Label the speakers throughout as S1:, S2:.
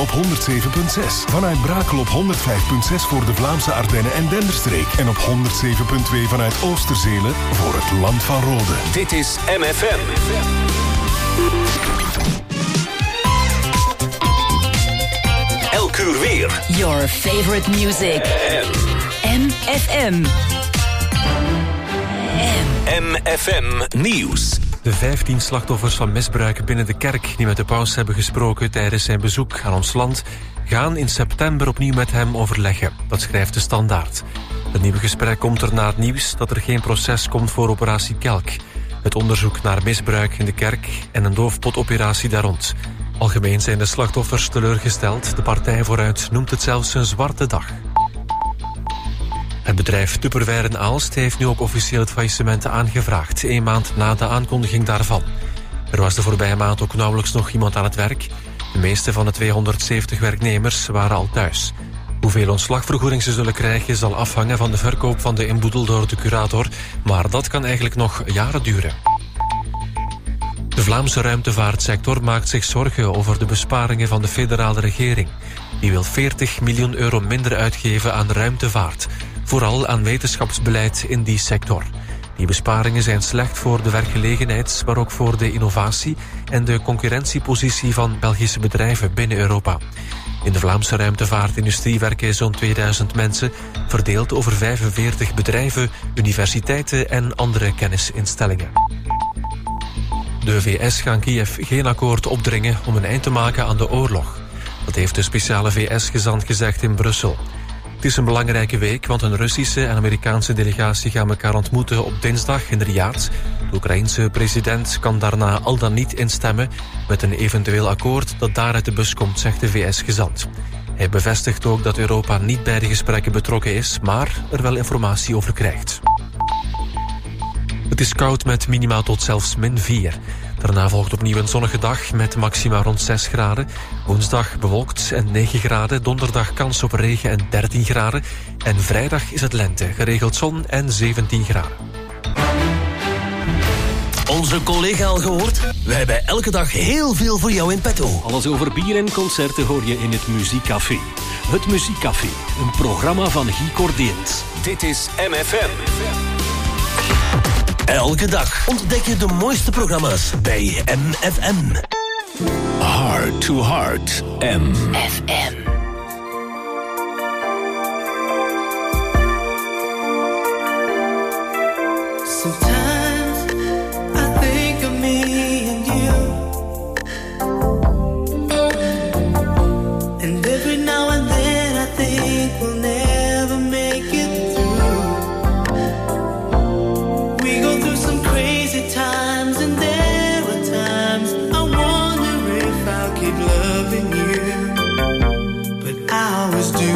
S1: op 107.6. Vanuit Brakel op 105.6 voor de Vlaamse Ardennen en Denderstreek. En op 107.2 vanuit Oosterzelen voor het Land van Rode.
S2: Dit is MFM. Elk uur weer.
S3: Your favorite music. MFM.
S2: MFM Nieuws.
S4: De 15 slachtoffers van misbruik binnen de kerk die met de paus hebben gesproken tijdens zijn bezoek aan ons land gaan in september opnieuw met hem overleggen. Dat schrijft de Standaard. Het nieuwe gesprek komt er na het nieuws dat er geen proces komt voor operatie Kelk. Het onderzoek naar misbruik in de kerk en een doofpotoperatie daar rond. Algemeen zijn de slachtoffers teleurgesteld. De Partij Vooruit noemt het zelfs een zwarte dag. Het bedrijf Tupperware in Aalst heeft nu ook officieel het faillissement aangevraagd, 1 maand na de aankondiging daarvan. Er was de voorbije maand ook nauwelijks nog iemand aan het werk. De meeste van de 270 werknemers waren al thuis. Hoeveel ontslagvergoeding ze zullen krijgen zal afhangen van de verkoop van de inboedel door de curator, maar dat kan eigenlijk nog jaren duren. De Vlaamse ruimtevaartsector maakt zich zorgen over de besparingen van de federale regering. Die wil 40 miljoen euro minder uitgeven aan ruimtevaart, vooral aan wetenschapsbeleid in die sector. Die besparingen zijn slecht voor de werkgelegenheid, maar ook voor de innovatie en de concurrentiepositie van Belgische bedrijven binnen Europa. In de Vlaamse ruimtevaartindustrie werken zo'n 2000 mensen, verdeeld over 45 bedrijven, universiteiten en andere kennisinstellingen. De VS gaan Kiev geen akkoord opdringen om een eind te maken aan de oorlog. Dat heeft de speciale VS-gezant gezegd in Brussel. Het is een belangrijke week, want een Russische en Amerikaanse delegatie gaan elkaar ontmoeten op dinsdag in Riyadh. De Oekraïense president kan daarna al dan niet instemmen met een eventueel akkoord dat daar uit de bus komt, zegt de VS-gezant. Hij bevestigt ook dat Europa niet bij de gesprekken betrokken is, maar er wel informatie over krijgt. Het is koud met minima tot zelfs -4. Daarna volgt opnieuw een zonnige dag met maxima rond 6 graden. Woensdag bewolkt en 9 graden. Donderdag kans op regen en 13 graden. En vrijdag is het lente, geregeld zon en 17 graden.
S5: Onze collega al gehoord? We hebben elke dag heel veel voor jou in petto.
S6: Alles over bier en concerten hoor je in het Muziekcafé. Het Muziekcafé, een programma van Guy Cordeens.
S2: Dit is MFM.
S5: Elke dag ontdek je de mooiste programma's bij MFM.
S2: Heart to Heart.
S3: FM.
S7: Sometimes I think of me and you, and every now and then I think we'll never make it through. We go through some crazy times, and there are times I wonder if I'll keep loving you, but I always do.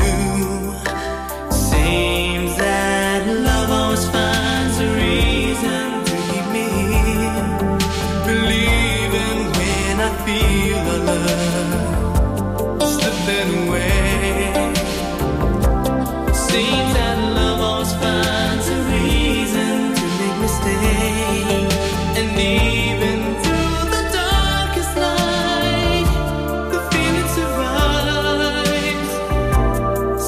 S7: Seems that love always finds a reason to keep me believing when I feel the love slipping away. Seems that love always finds a reason to make me stay, and even through the darkest night, the feeling survives.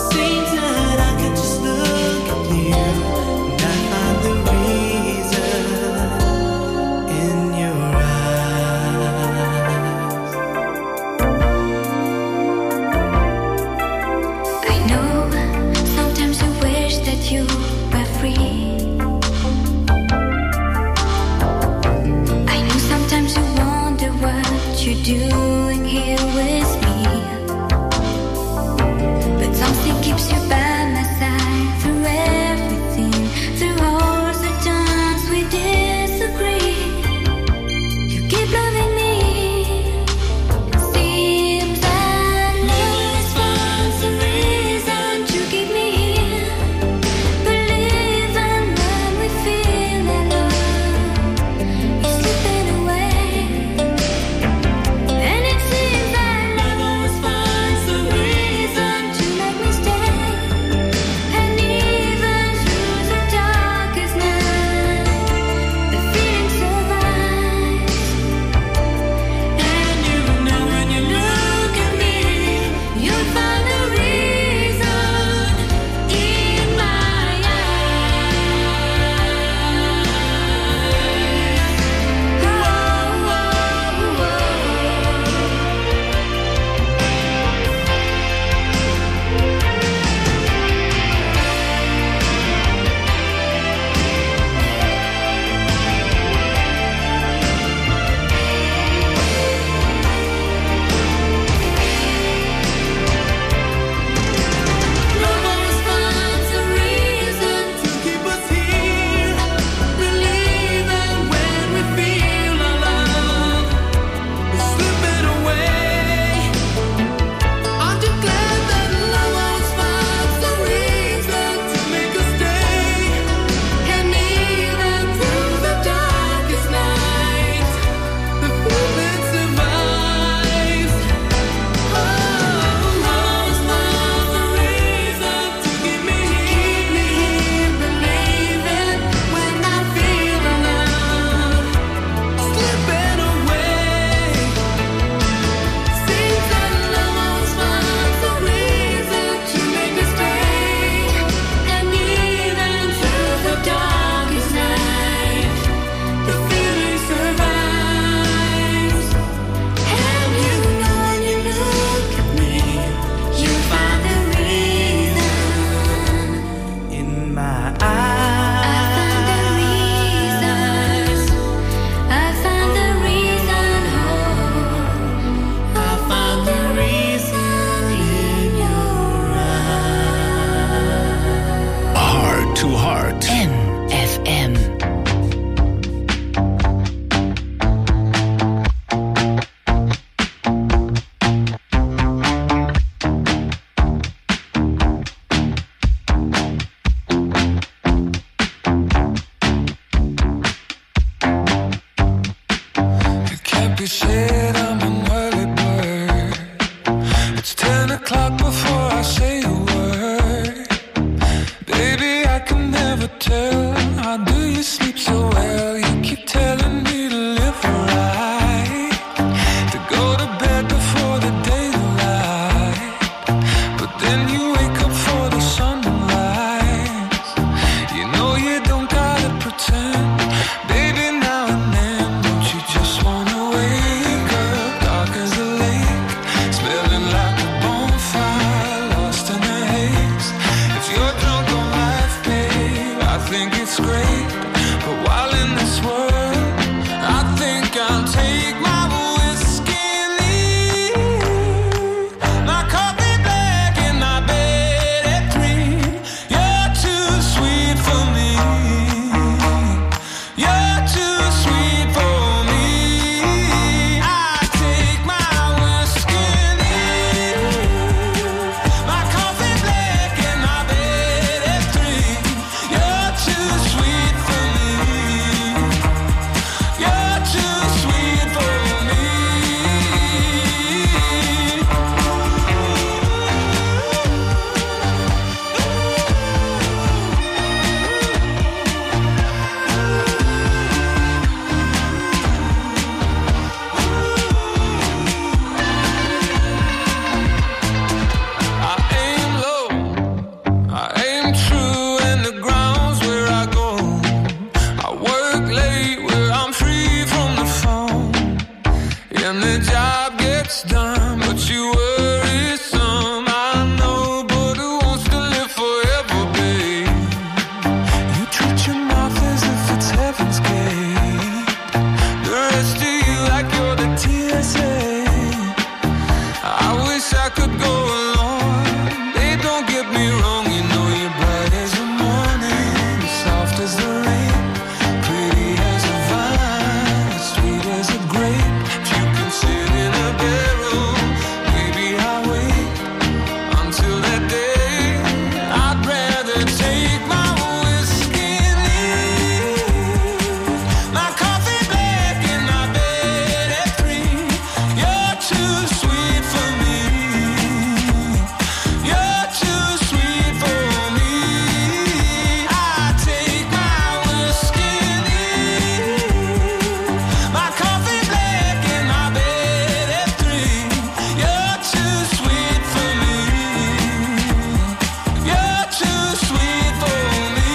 S8: 10 o'clock before I say a word. Baby, I can never tell. How do you sleep so well? You keep telling me to live right, to go to bed before the daylight, but then you wake up for the sunrise. You know you don't gotta pretend. Baby, now and then, don't you just wanna wake up dark as a lake, smelling like a bonfire, lost in a haze. If you're drunk on life, babe, I think it's great. But while in this world, I think I'll take my whiskey and leave. My coffee black and my bed at 3. You're too sweet for me. You're too sweet for me. I take my whiskey and leave. My coffee black and my bed at 3. You're too sweet for me. You're too sweet for me. I aim low, I aim true, and the ground's where I go. I work late where I'm free from the phone, and the job gets done, but you worry some. I know, but who wants to live forever, babe? You treat your mouth as if it's heaven's gate. The rest of you like you're the TSA. I wish I could go along. Babe, don't get me wrong, you know you're bright as the morning, soft as the rain, pretty as a vine, sweet as a grape. If you can sit in a barrel, maybe I'll wait until that day. I'd rather take my whiskey and leave. My coffee black and my bed at 3. You're too sweet for me. You're too sweet for me. I take my whiskey and leave. My coffee black and my bed at 3. You're too sweet for me. You're too sweet for me.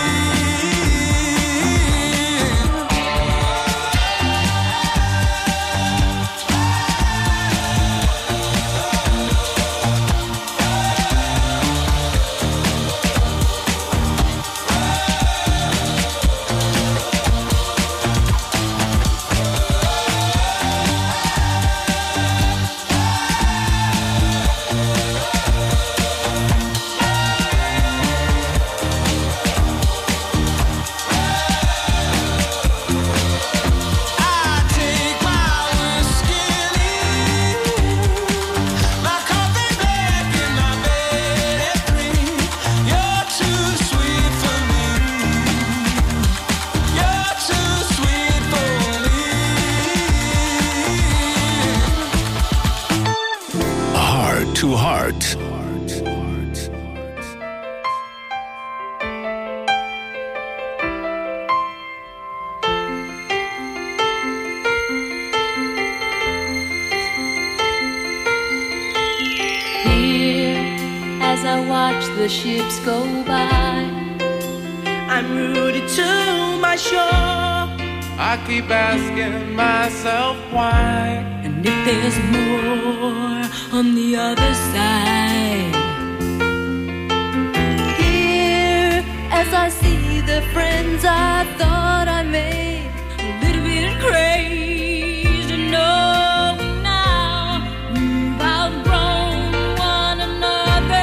S8: I take my whiskey and leave. My coffee black and my bed at 3. You're too sweet for me. You're too sweet for me.
S2: Heart to Heart.
S9: Here, as I watch the ships go by,
S7: I'm rooted to my shore. I keep asking myself why.
S9: and if there's more on the other side. Here, as I see the friends I thought I made, a little bit crazy, knowing now we've outgrown one another.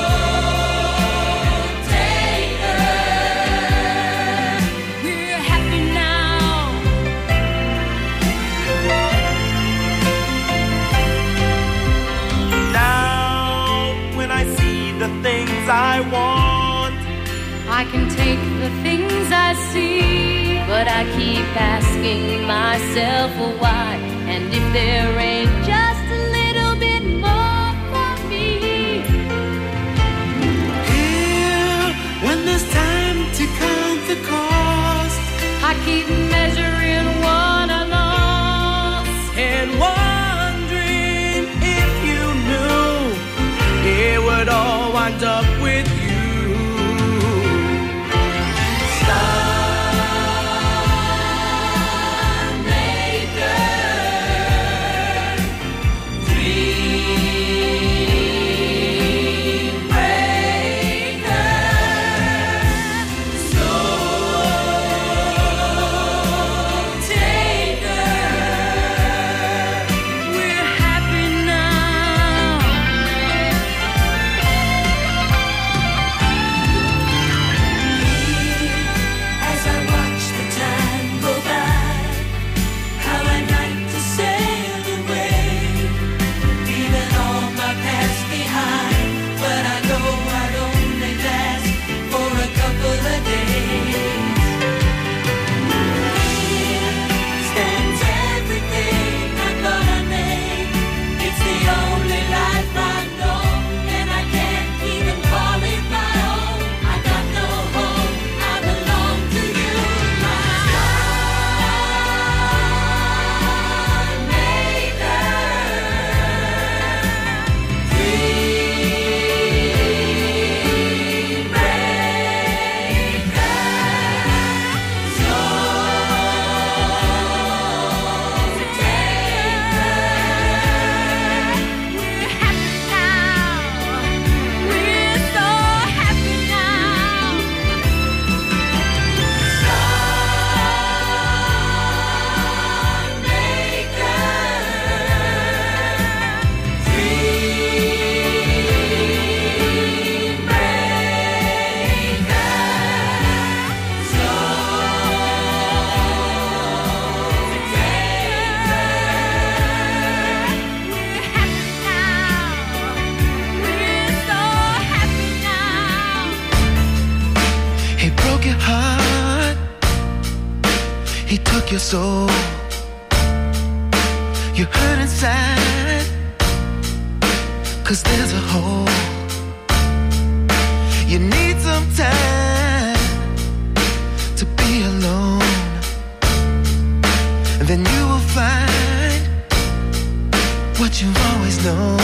S9: We're happy I can take the things I see, but I keep asking myself why. And if there ain't just a little bit more for me.
S7: Here, when there's time to count the cost,
S9: I keep measuring what I lost
S7: and wondering if you knew it would all wind up with you.
S10: Your soul, you're hurt inside, 'cause there's a hole. You need some time to be alone, and then you will find what you've always known.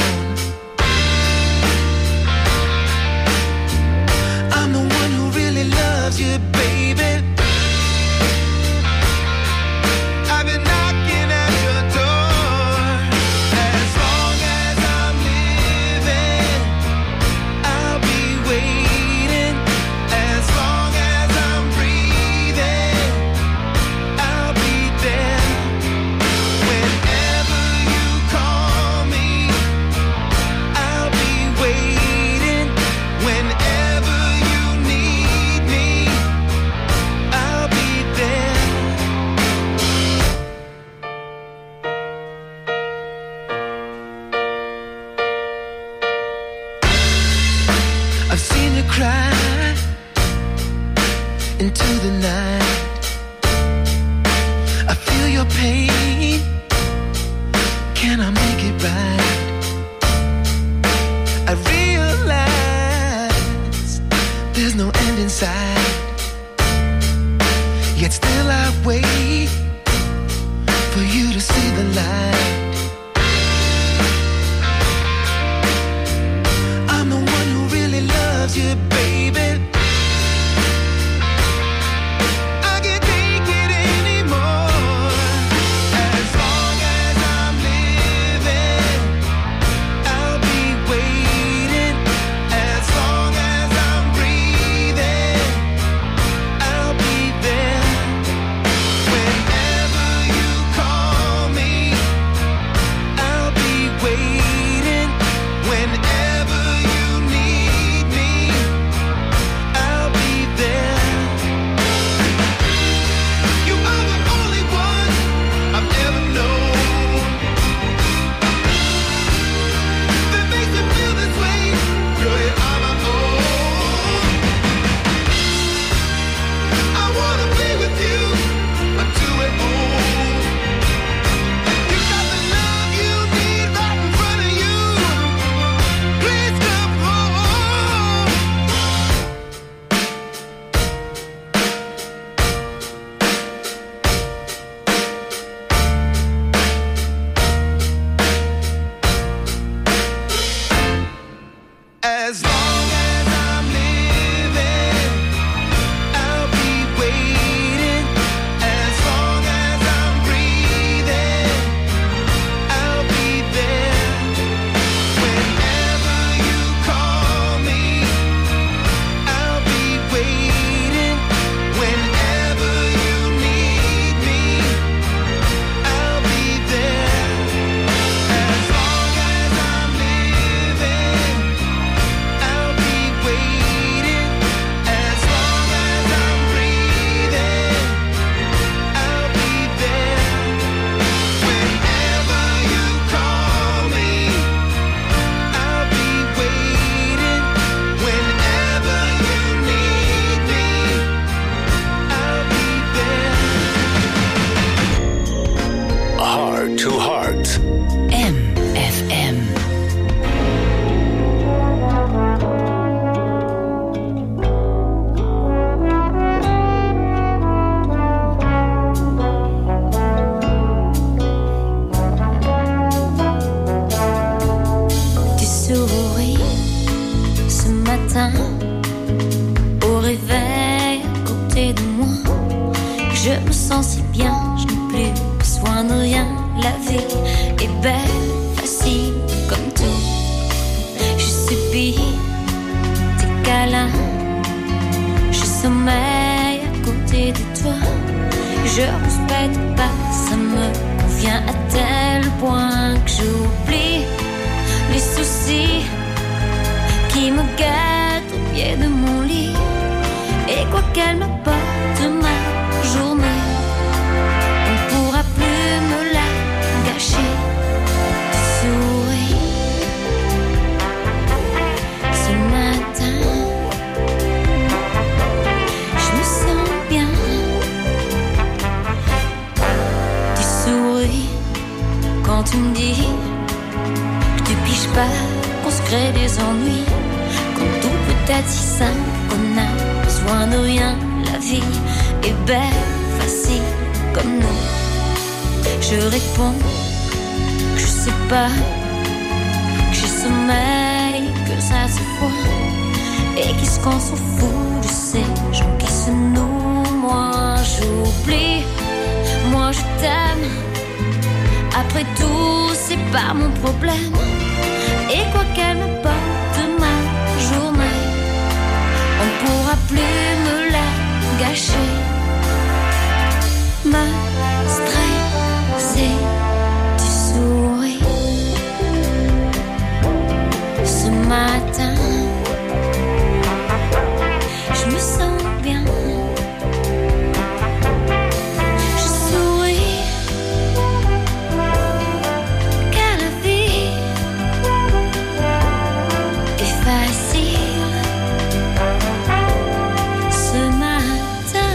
S10: I'm the one who really loves you, baby. Cry into the night. I feel your pain. Can I make it right? I realize there's no end in sight. Yet still I wait for you to see the light. I'm the one who really loves you, baby. I can't take it anymore. As long as I'm living, I'll be waiting. As long as I'm breathing,
S9: matin, au réveil à côté de moi, je me sens si bien, je n'ai plus besoin de rien. La vie est belle, facile comme tout. Je subis tes câlins, je sommeille à côté de toi. Je respecte pas, ça me convient à tel point que j'oublie les soucis qui me gâtent au pied de mon lit. Et quoi qu'elle m'apporte ma journée, on ne pourra plus me la gâcher. Tu souris ce matin, je me sens bien. Tu souris quand tu me dis que tu piges pas, qu'on se crée des ennuis, quand tout peut être si simple qu'on a besoin de rien. La vie est belle, facile comme nous. Je réponds que je sais pas, que j'ai sommeil, que ça se voit. Et qu'est-ce qu'on s'en fout de ces gens qui se nouent. Moi j'oublie, moi je t'aime. Après tout c'est pas mon problème. Et quoi qu'elle m'apporte ma journée, on ne pourra plus me la gâcher. Me stresser, tu souris ce matin, je me sens bien. Je souris car la vie est facile ce matin.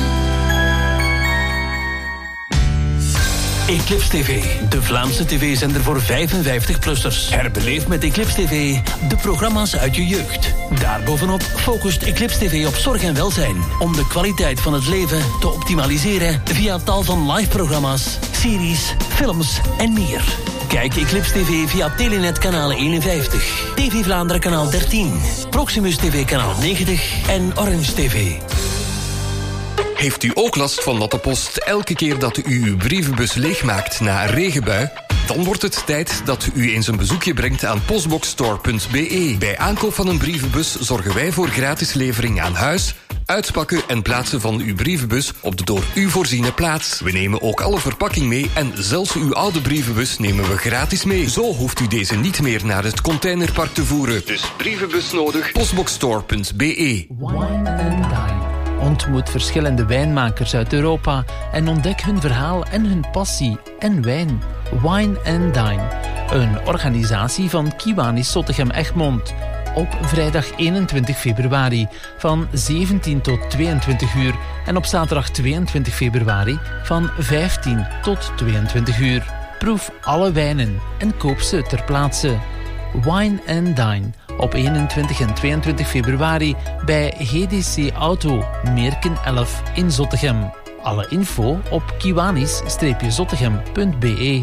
S5: Eclipse TV, de Vlaamse tv-zender voor 55-plussers. Herbeleef met Eclipse TV de programma's uit je jeugd. Daarbovenop focust Eclipse TV op zorg en welzijn, om de kwaliteit van het leven te optimaliseren via tal van live-programma's, series, films en meer. Kijk Eclipse TV via Telenet kanaal 51, TV Vlaanderen kanaal 13, Proximus TV kanaal 90 en Orange TV.
S11: Heeft u ook last van natte post elke keer dat u uw brievenbus leegmaakt na een regenbui? Dan wordt het tijd dat u eens een bezoekje brengt aan postboxstore.be. Bij aankoop van een brievenbus zorgen wij voor gratis levering aan huis, uitpakken en plaatsen van uw brievenbus op de door u voorziene plaats. We nemen ook alle verpakking mee en zelfs uw oude brievenbus nemen we gratis mee. Zo hoeft u deze niet meer naar het containerpark te voeren. Dus brievenbus nodig, postboxstore.be.
S12: Wine and Dine. Ontmoet verschillende wijnmakers uit Europa en ontdek hun verhaal en hun passie en wijn. Wine and Dine, een organisatie van Kiwanis Zottegem Egmond. Op vrijdag 21 februari van 17 tot 22 uur en op zaterdag 22 februari van 15 tot 22 uur. Proef alle wijnen en koop ze ter plaatse. Wine and Dine op 21 en 22 februari bij GDC Auto, Meerken 11 in Zottegem. Alle info op kiwanis-zottegem.be.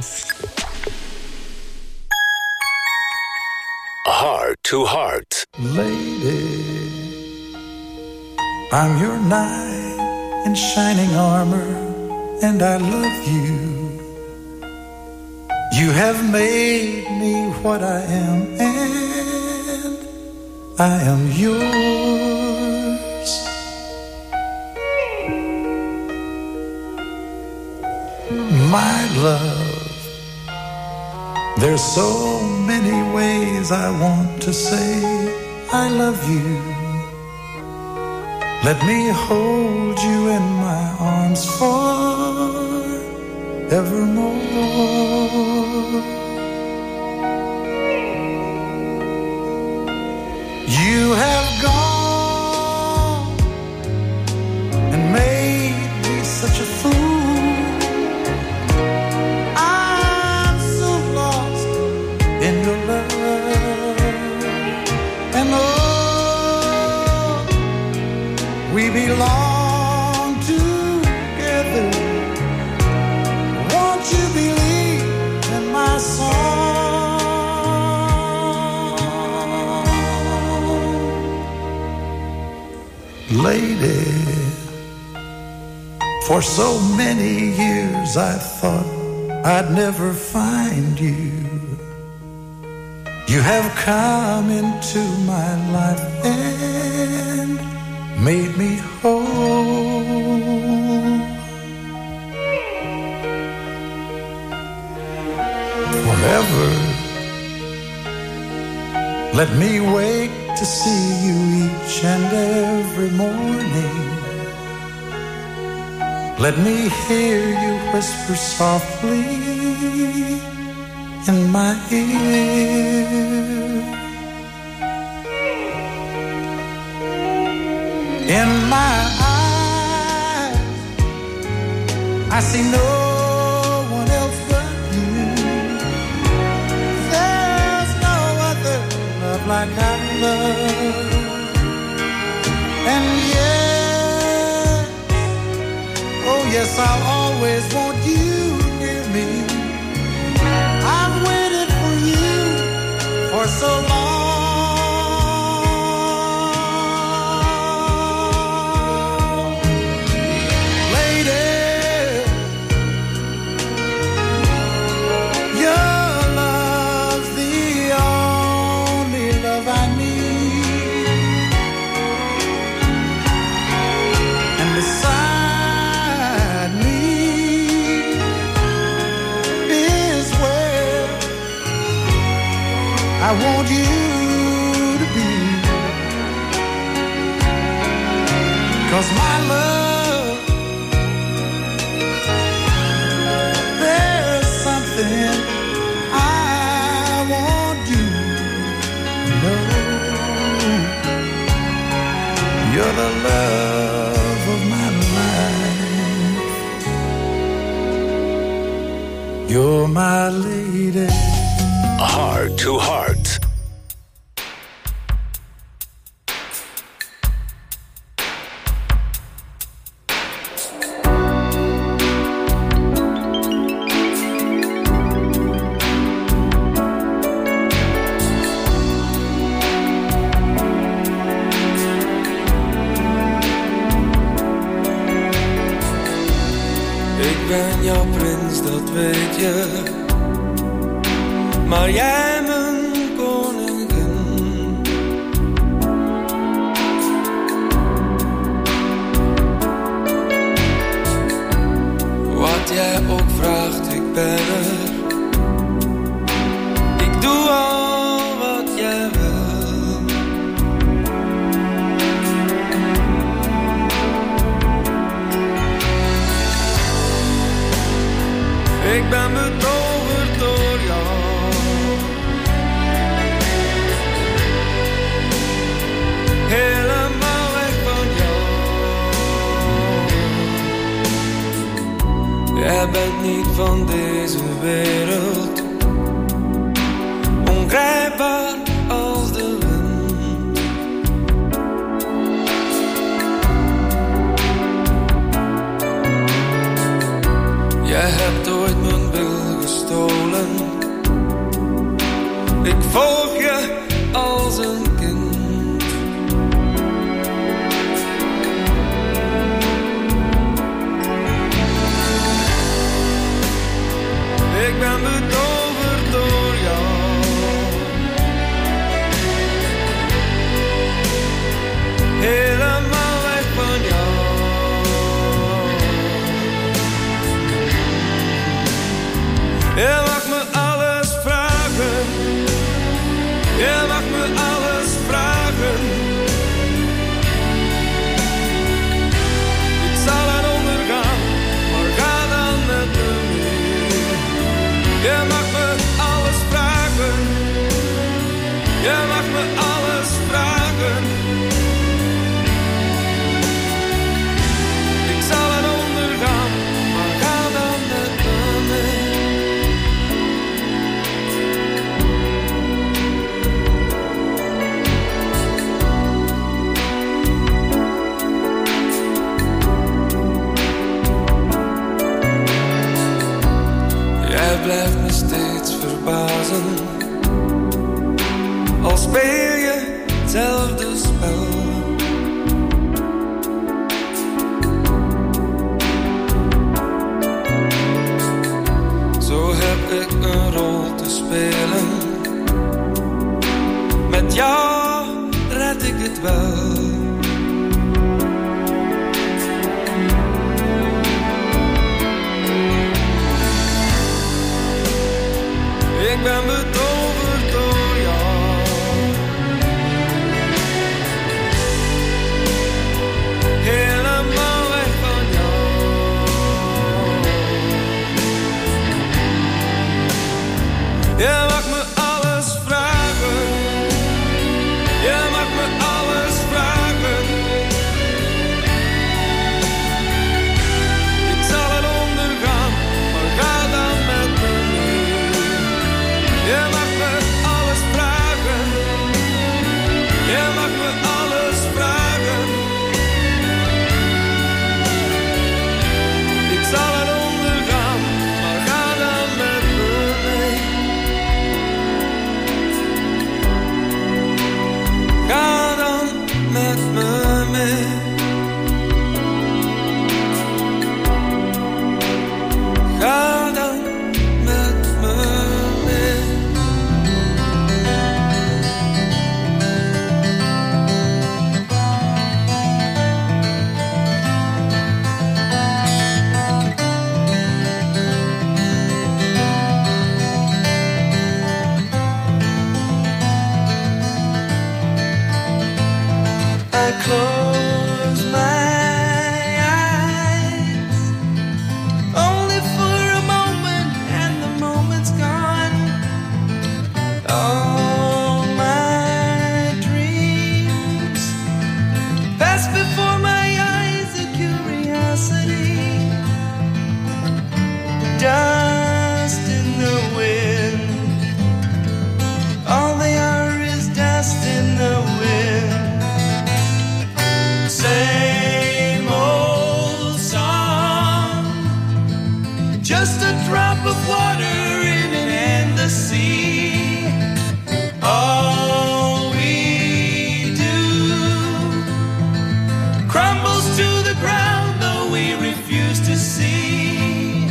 S2: Heart to Heart.
S13: Lady, I'm your knight in shining armor, and I love you. You have made me what I am, and I am yours. My love, there's so many ways I want to say I love you. Let me hold you in my arms forevermore. You have gone and made me such a fool. I'm so lost in your love. And oh, we belong together. Won't you believe in my song? lady. For so many years I thought I'd never find you. You have come into my life and made me whole. Forever, let me wake to see you each and every morning. Let me hear you whisper softly in my ear. In my eyes, I see no one else but you. There's no other love like our love. And yes, oh yes, I'll always want you near me. I've waited for you for so long. I want you to be, 'cause my love, there's something I want you to know. You're the love of my life. You're my lady.
S2: Heart to Heart.
S8: Ik ben jouw prins, dat weet je. Maar jij mijn koningin. Wat jij ook vraagt, ik ben er. Ik doe al wat jij wil. Ik ben betoverd door jou. Helemaal weg van jou. Jij bent niet van deze wereld. Ongrijpbaar als de wind. Jij hebt ooit mijn wil gestolen. Ik volg je als een kind. Ik ben betoverd door jou. Helemaal weg van jou. Je mag me alles vragen. Je mag me alles vragen. Ik zal het ondergaan, maar ga dan met me mee. Je mag me alles vragen. Je mag me alles vragen. Ik zal het ondergaan, maar ga dan met me mee. Jij blijft me steeds verbazen. Al speel je hetzelfde spel. spelen. Met jou red ik het wel. Ik ben betoverd door jou. Helemaal weg van jou. Je mag me alles vragen. Je mag me alles vragen. Ik zal het ondergaan, maar ga dan met me mee. Je mag me alles vragen. Je mag me alles vragen. Ik zal het ondergaan, maar ga dan met me mee. Ga dan met me mee. Ga dan met me mee. I close my eyes only for a moment, and the moment's gone. All my dreams pass before my eyes, a curiosity, dust in the wind. All they are is dust in the wind. Same old song, just a drop of water in an endless sea. All we do crumbles to the ground, though we refuse to see.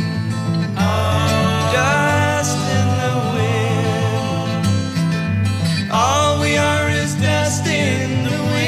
S8: Dust in the wind. All we are is dust in the wind.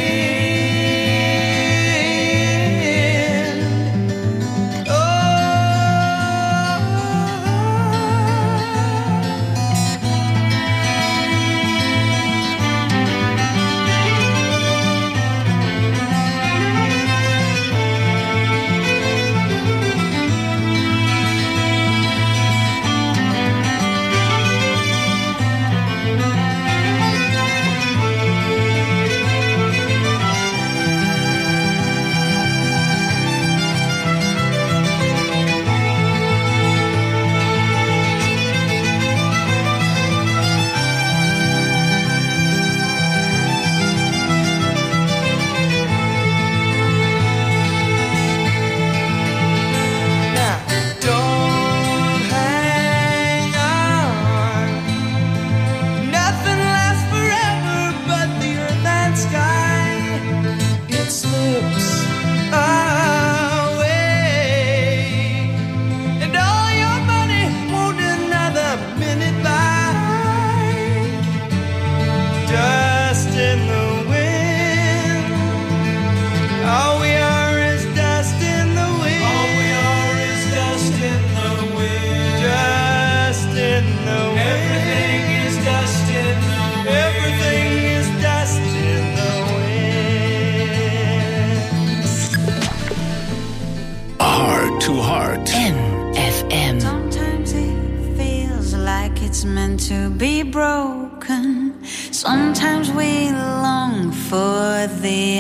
S3: MFM.
S14: Sometimes it feels like it's meant to be broken. Sometimes we long for the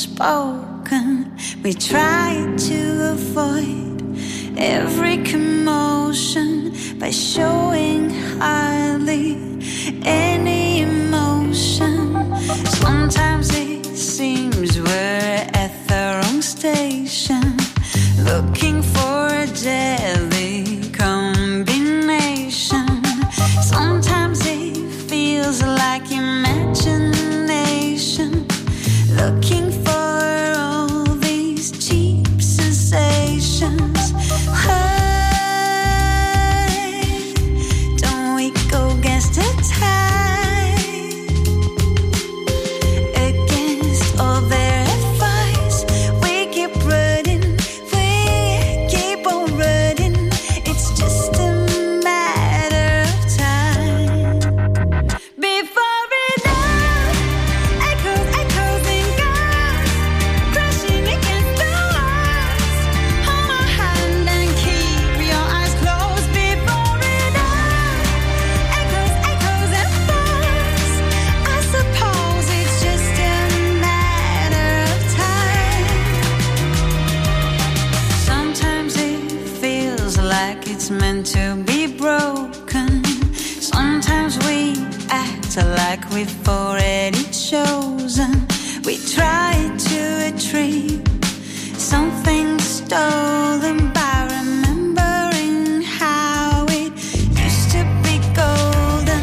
S14: unspoken. We try to avoid every commotion by showing hardly any emotion. Sometimes it seems we're at the wrong station, looking for a deadly combination. Sometimes it feels like imagination, looking for all these cheap sensations. Why don't we go get matter like we've already chosen. We try to retrieve something stolen by remembering how it used to be golden.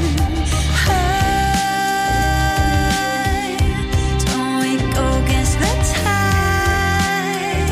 S14: Hey, don't we go against the tide,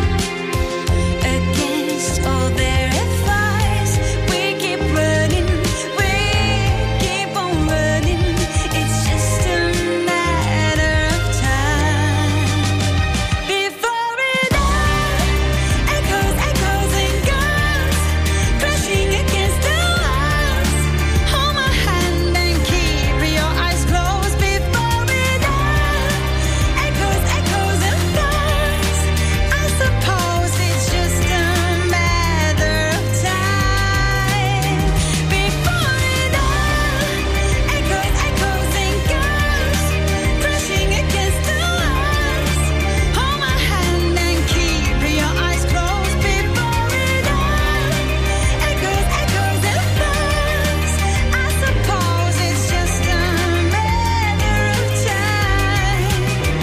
S14: against all their advice? We keep running, we keep on running. It's just a matter of time before it all echoes, echoes and guns, crashing against the walls. Hold my hand and keep your eyes closed before it all echoes, echoes and guns. I suppose it's just a matter of time before it all echoes, echoes and guns, crashing against the walls. Hold my hand and keep your eyes closed before it all echoes, echoes and guns. I suppose it's just a matter of time.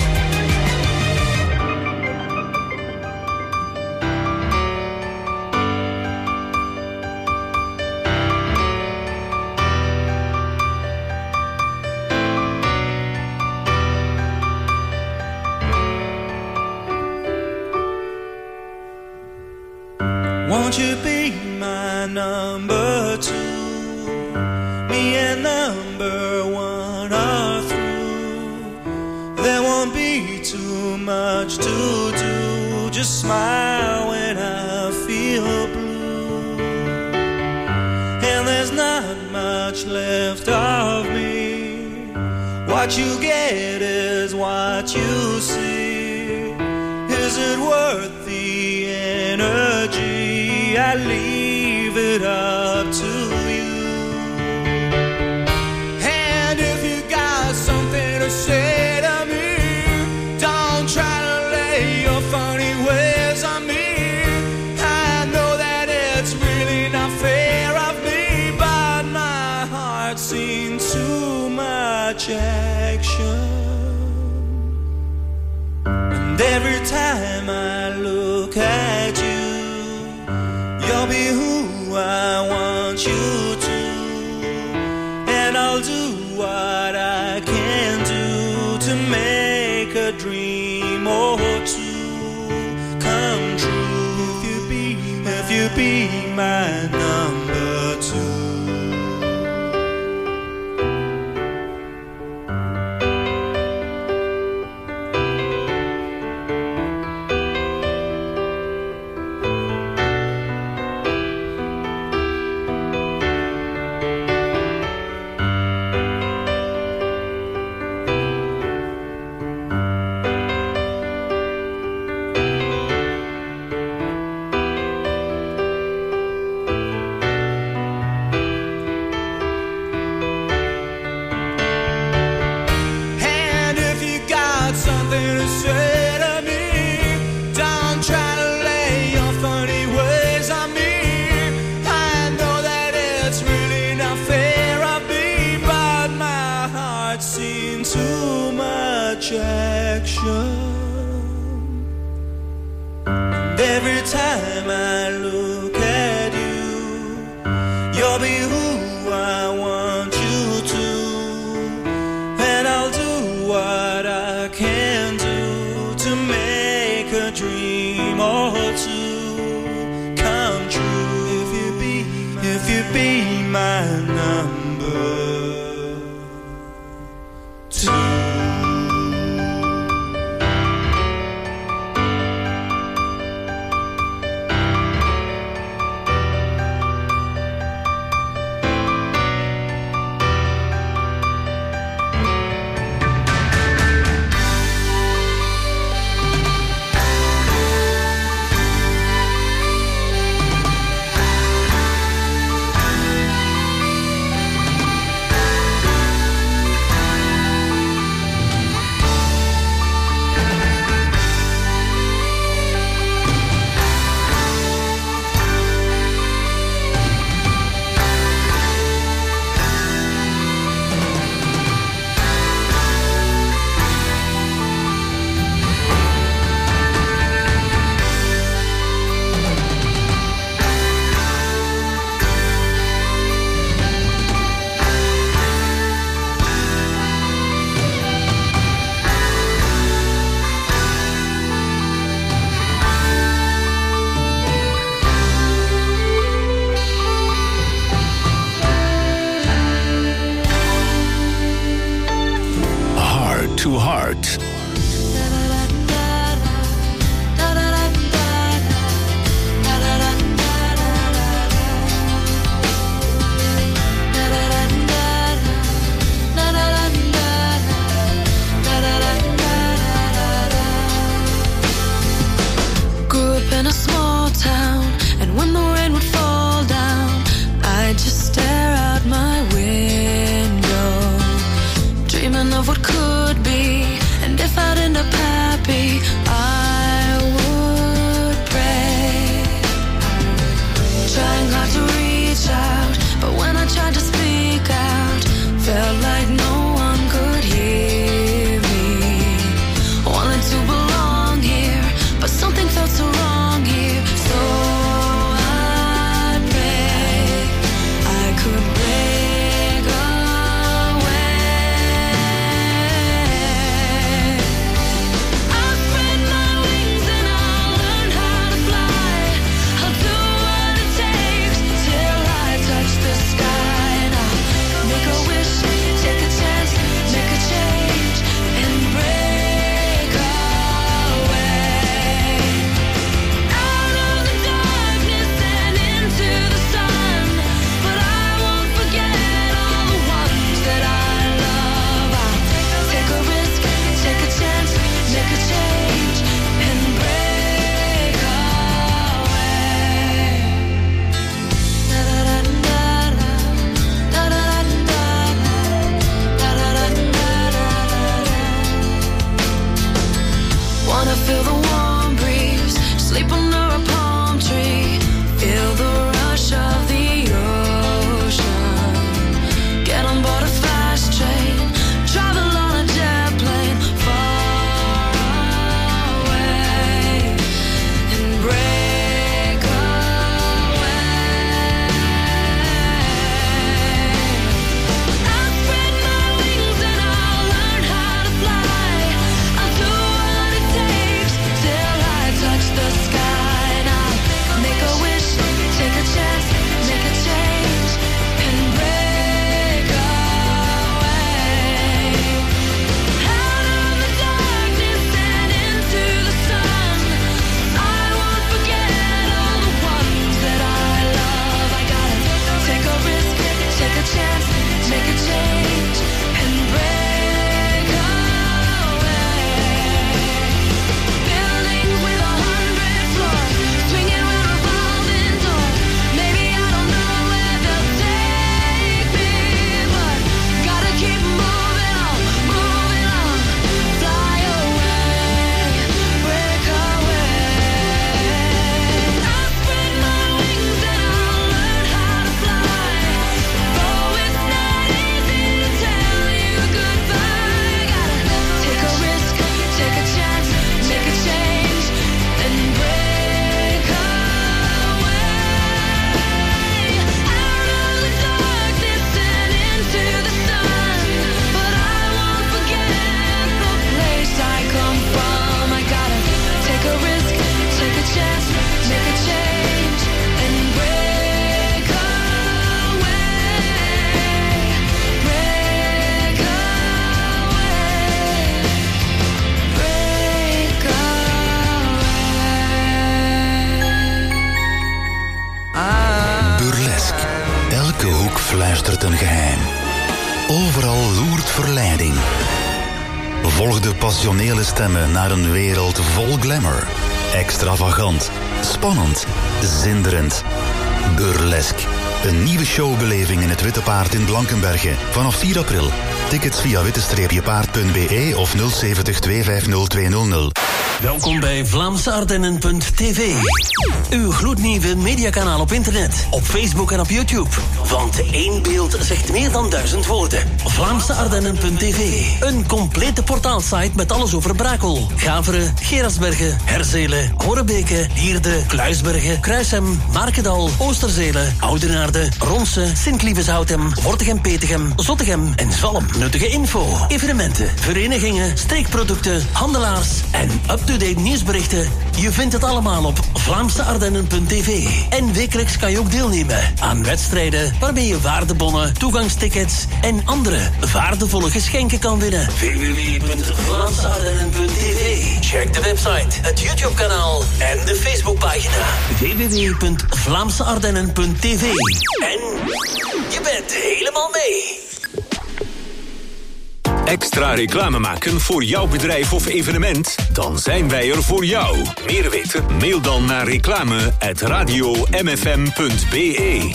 S7: Won't you be my number two? Me and number one are through. There won't be too much to do. Just smile when I feel blue. And there's not much left of me. What you get is what you see. Is it worth the energy? I leave it up to you. And if you got something to say to me, don't try to lay your funny ways on me. I know that it's really not fair of me, but my heart's seen too much action. And every time I look at you, you'll be who I want you to. And I'll do what I can do to make a dream or two come true. If you be my number two. And every time I look at you, you'll be who I want you to. And I'll do what I can do to make a dream or two come true. If you be my number two.
S2: to Heart.
S15: Grew up in a small town, and when the rain would fall down, I'd just stare out my window, dreaming of what could be. And if I'd end up happy, I would pray, trying hard to reach out, but when I tried to speak out, felt like no one could hear me. Wanted to belong here, but something felt so wrong here. So I prayed I could break away. I'll spread my wings and I'll learn how to fly. I'll do what it takes till I touch the sky. And I'll make a wish, take a chance, make a change, and break away. Out of the darkness and into the sun, but I won't forget all the ones that I love. I'll take a risk, take a chance, make a change, and break away. Wanna feel the warm breeze, sleep under a palm tree, feel the rush of the ocean, get on board a fast train, travel on a jet plane far away, and break away. I'll spread my wings and I'll learn how to fly. I'll do what it takes till I touch the sky. And I'll make a wish, take a chance, make a change, and break away. Out of the darkness and into the sun, I won't forget all the ones that I love. I gotta take a risk, take a chance, make a change, and break away. Buildings with 100 floors, swinging round revolving doors. Maybe I don't know where they'll take me, but gotta keep moving on, fly away, break away. I'll spread my wings and I'll learn how to fly. Though it's not easy to tell you goodbye, gotta take a risk, take a chance, make a change, and break away. Out of the darkness and into the sun, but I won't forget the place I come from. I gotta take a risk, take a chance, make a change, and break away. Break away. Break
S16: Burlesque. Elke hoek fluistert een geheim. Overal loert verleiding. Volg de passionele stemmen naar een wereld vol glamour. Extravagant, spannend, zinderend. Burlesque. Een nieuwe showbeleving in het Witte Paard in Blankenberge. Vanaf 4 april. Tickets via witte-paard.be of 070 250 200.
S5: Welkom bij VlaamseArdennen.tv. Uw gloednieuwe mediakanaal op internet, op Facebook en op YouTube. Want één beeld zegt meer dan 1000 woorden. VlaamseArdennen.tv. Een complete portaalsite met alles over Brakel, Gaveren, Gerasbergen, Herzelen, Horebeke, Lierde, Kluisbergen, Kruishem, Markedal, Oosterzelen, Oudenaarde, Ronse, Sint-Lieveshoutem, Wortegem-Petegem, Zottegem en Zalm. Nuttige info, evenementen, verenigingen, streekproducten, handelaars en up up-to-date nieuwsberichten. Je vindt het allemaal op VlaamseArdennen.tv. En wekelijks kan je ook deelnemen aan wedstrijden waarmee je waardebonnen, toegangstickets en andere waardevolle geschenken kan winnen. www.VlaamseArdennen.tv. Check de website, het YouTube-kanaal en de Facebookpagina. www.VlaamseArdennen.tv. En je bent helemaal mee.
S2: Extra reclame maken voor jouw bedrijf of evenement? Dan zijn wij er voor jou. Meer weten? Mail dan naar reclame@radiomfm.be.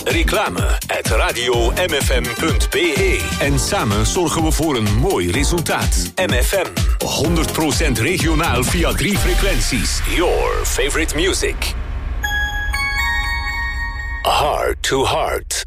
S2: Reclame@radiomfm.be. En samen zorgen we voor een mooi resultaat. MFM. 100% regionaal via 3 frequenties. Your favorite music. Heart to Heart.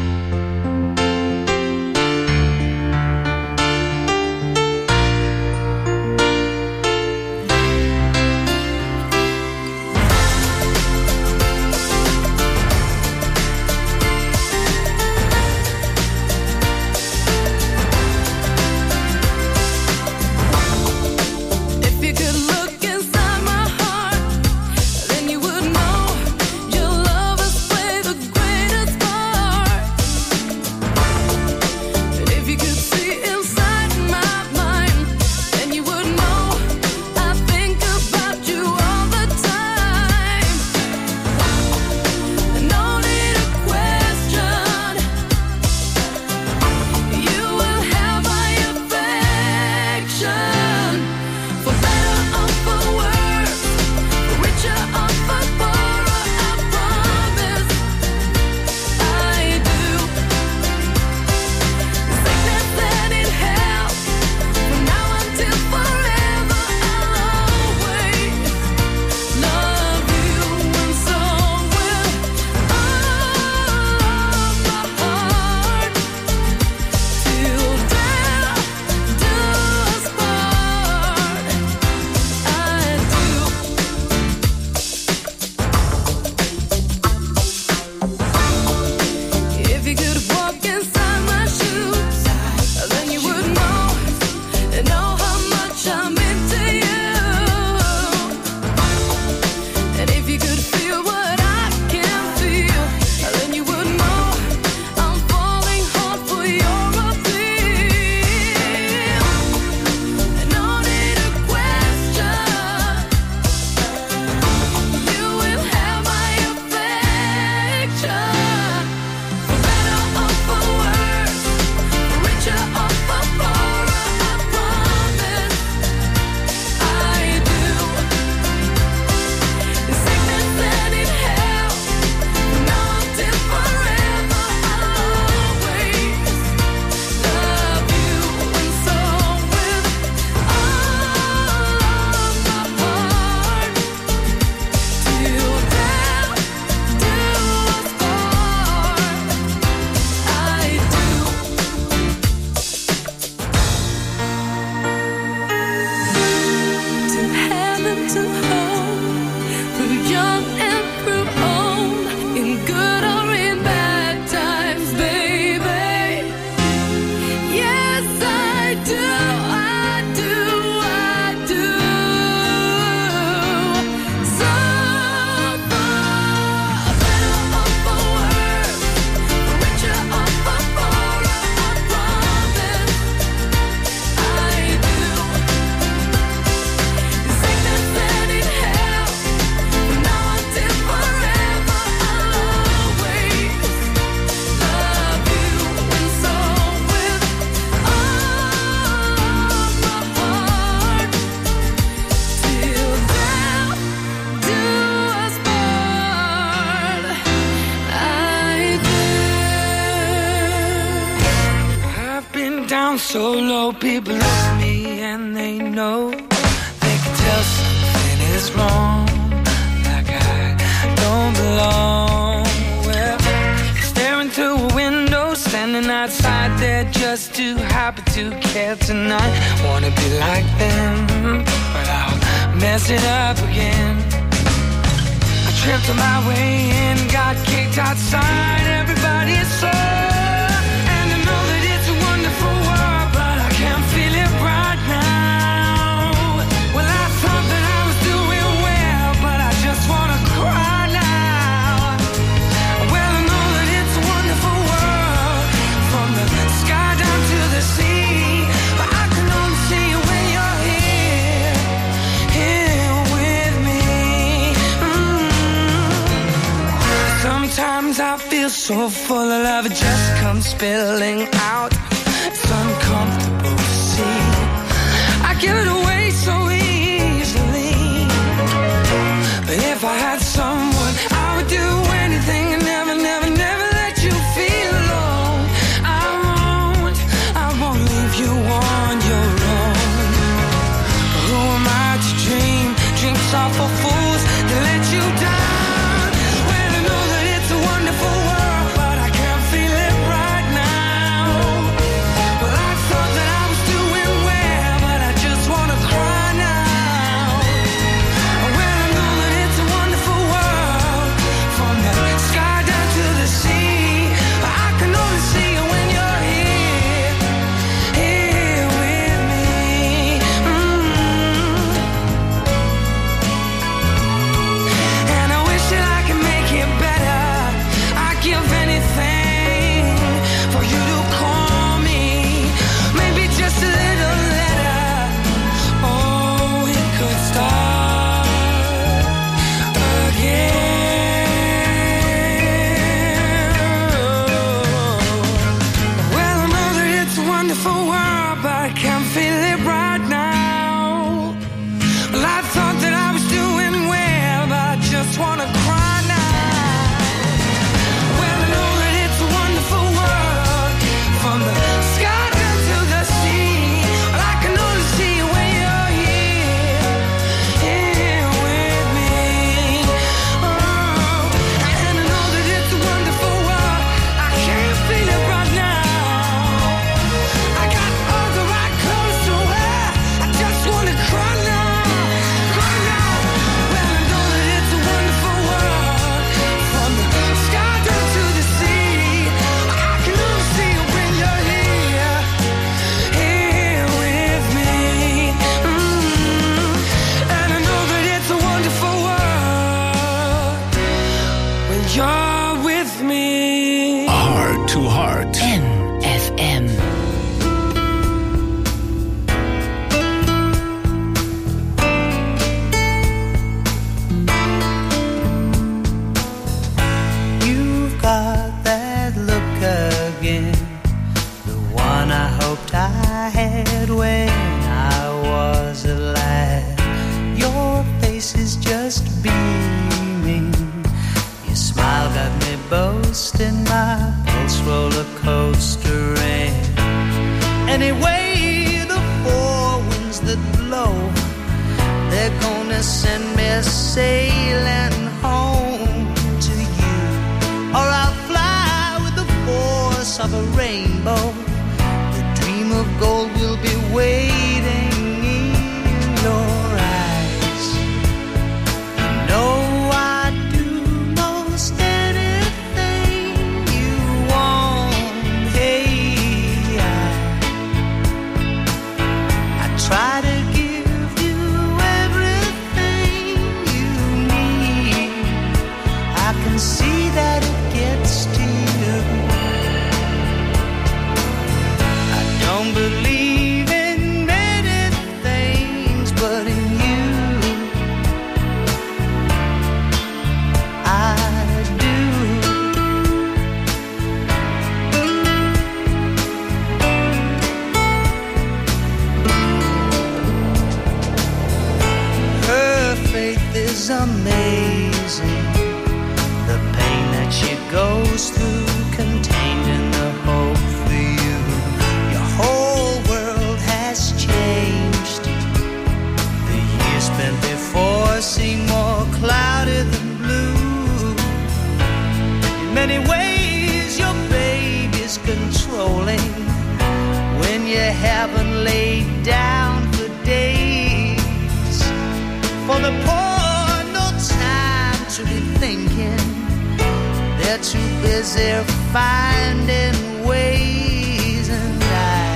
S17: So low, people look at me and they know they can tell something is wrong, like I don't belong. Well, staring through a window, standing outside there just too happy to care tonight. Wanna be like them, but I'll mess it up again. I tripped on my way in, got kicked outside, everybody is so. And I know that it's a wonderful world, but I can't feel it right now. Well, I thought that I was so full of love, it just comes spilling out. It's uncomfortable to see. I give it away so easily. But if I had someone, I would do anything and never, never, never let you feel alone. I won't leave you on your own. But who am I to dream dreams are for fools to let you down? When I know that it's a wonderful world, but I can't feel it right now. Well, I thought that I was doing well, but I just wanna cry now. When I know that it's a wonderful world, from the sky down to the sea, I can only see you when you're here, here with me. And I wish that I could make it better. I'd give anything for you to call me. Maybe just a little letter. Oh, it could start again. Well, I know that it's a wonderful world, but I can't feel it right now. Well, I thought that I was doing well, but I just wanna cry now. Well, I know that it's a wonderful world, from the sky down to the sea. Well, I can only see you when you're here, here with me. Oh, and I know that it's a wonderful world. I can't feel it right now. I got all the right clothes to wear. I just wanna cry now, cry now. Well, I know that it's a wonderful world, from the sky down to the sea. I can only see you when you're here, here with me. And I know that it's a wonderful world when you're with me.
S2: Heart to Heart.
S3: MFM.
S10: You've got that look again, the one I hoped I had when I was a lad. Your face is just beaming, your smile got me boasting, my pulse roller coastering. Anyway, the four winds that blow, they're gonna send me sailing home to you, or I'll fly with the force of a rainbow. The dream of gold will be waiting in your eyes. You know I'd do most anything you want. Hey, I try to give you everything you need. I can see that it gets to you. I don't believe in many things, but in you I do. Her faith is amazing, the pain that she goes through, contained in the hope for you. Your whole world has changed. The years spent before seem more cloudy than blue. In many ways, your baby's controlling when you haven't laid down for days. For the poor, no time to be thinking. They're too busy finding ways, and I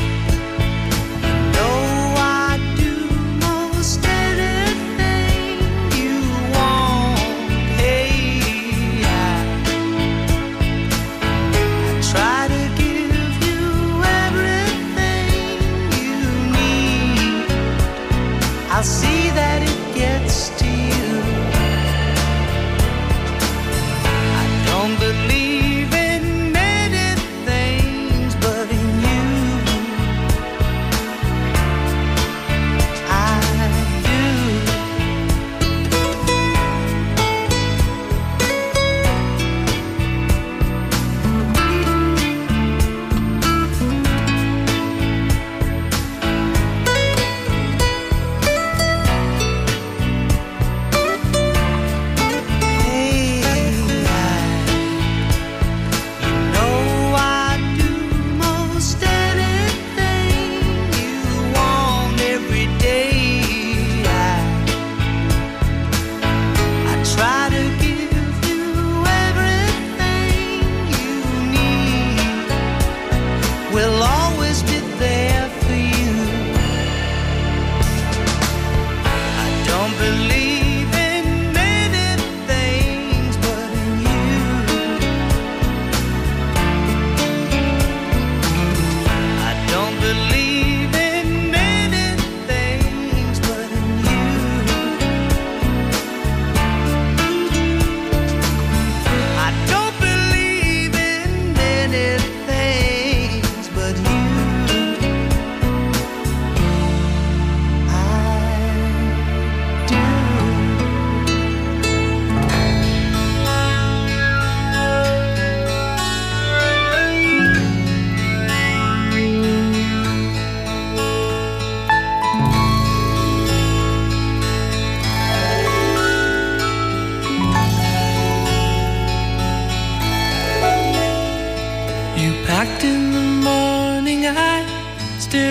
S10: know I'd do most anything you want. Hey, I try to give you everything you need. I'll see that it gets to you. I don't believe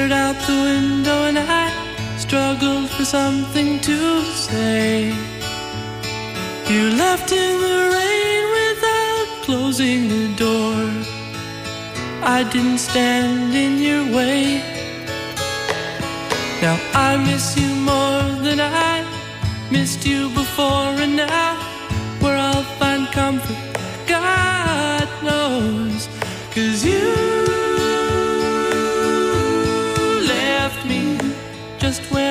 S18: stared out the window and I struggled for something to say. You left in the rain without closing the door. I didn't stand in your way. Now I miss you more than I missed you before, and now where I'll find comfort, God knows. 'Cause you left me just where